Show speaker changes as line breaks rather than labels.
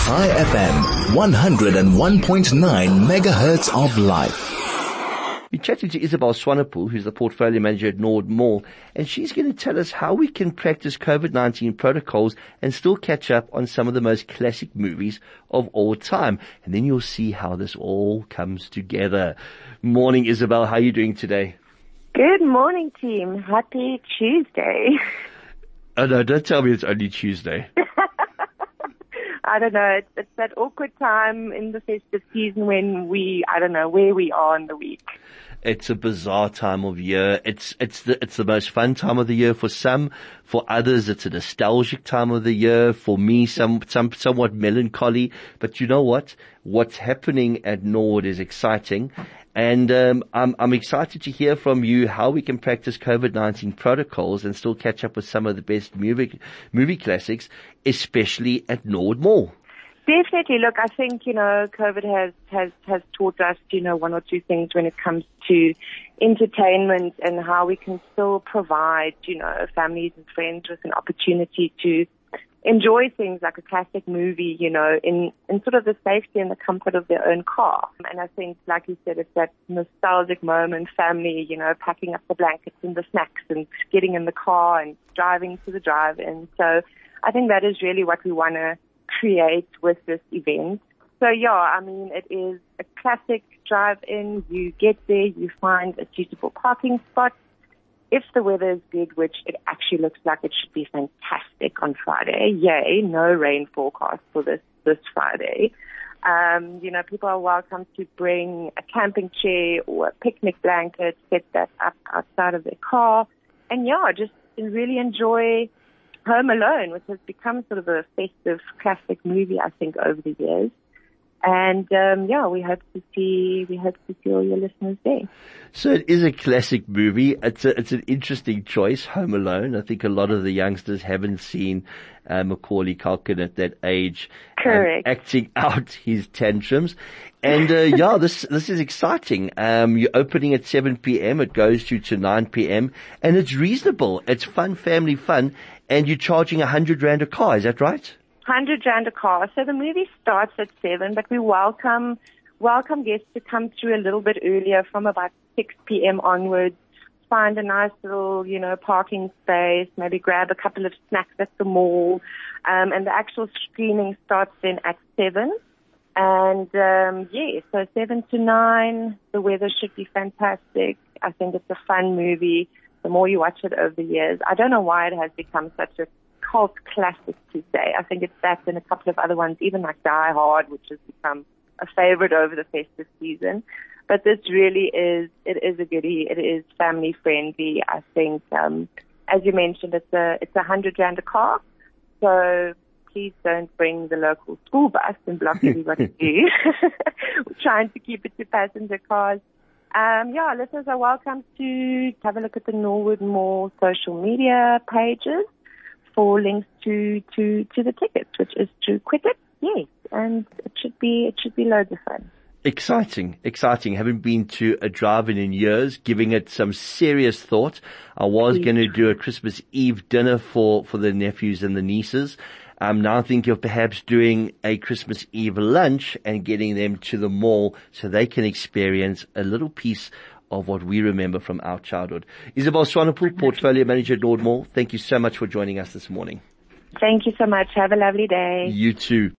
Chai FM, 101.9 megahertz of life.
We're chatting to Isabel Swanepoel, who's the portfolio manager at Nord Mall, and she's going to tell us how we can practice COVID-19 protocols and still catch up on some of the most classic movies of all time. And then you'll see how this all comes together. Morning, Isabel. How are you doing today?
Good morning, team. Happy Tuesday.
Oh no, don't tell me it's only Tuesday.
I don't know. It's that awkward time in the festive season when I don't know where we are in the week.
It's a bizarre time of year. It's the most fun time of the year for some. For others, it's a nostalgic time of the year. For me, somewhat melancholy. But you know what? What's happening at Nord is exciting. And I'm excited to hear from you how we can practice COVID-19 protocols and still catch up with some of the best movie classics, especially at Nord Mall.
Definitely. Look, I think, COVID has taught us, one or two things when it comes to entertainment and how we can still provide, families and friends with an opportunity to enjoy things like a classic movie, in sort of the safety and the comfort of their own car. And I think, like you said, it's that nostalgic moment, family, packing up the blankets and the snacks and getting in the car and driving to the drive-in. So I think that is really what we want to create with this event. So it is a classic drive-in. You get there, you find a suitable parking spot. If the weather is good, which it actually looks like it should be fantastic on Friday, yay, no rain forecast for this Friday. People are welcome to bring a camping chair or a picnic blanket, set that up outside of their car, and just really enjoy Home Alone, which has become sort of a festive classic movie, I think, over the years. And we hope to see all your listeners there.
So it is a classic movie. It's an interesting choice, Home Alone. I think a lot of the youngsters haven't seen Macaulay Culkin at that age,
correct,
acting out his tantrums. And this is exciting. You're opening at 7 p.m. It goes to 9 p.m. and it's reasonable. It's fun, family fun, and you're charging 100 Rand a car. Is that right?
100 Rand a car. So the movie starts at 7, but we welcome guests to come through a little bit earlier from about 6 p.m. onwards, find a nice little, parking space, maybe grab a couple of snacks at the mall, and the actual screening starts then at 7. And, so 7 to 9, the weather should be fantastic. I think it's a fun movie. The more you watch it over the years, I don't know why it has become such a cult classic to say. I think it's that and a couple of other ones, even like Die Hard, which has become a favorite over the festive season. But this really is a goodie. It is family friendly. I think, as you mentioned, it's 100 Rand a car. So please don't bring the local school bus and block everybody's view. We're trying to keep it to passenger cars. Listeners are welcome to have a look at the Norwood Mall social media pages for links to the tickets, which is through Quicket, yes, and it should be loads of fun.
Exciting. Haven't been to a drive-in in years, giving it some serious thought. I was going to do a Christmas Eve dinner for the nephews and the nieces. I'm now thinking of perhaps doing a Christmas Eve lunch and getting them to the mall so they can experience a little piece of what we remember from our childhood. Isabel Swanepoel, Portfolio Manager at Nord Mall, thank you so much for joining us this morning.
Thank you so much. Have a lovely day.
You too.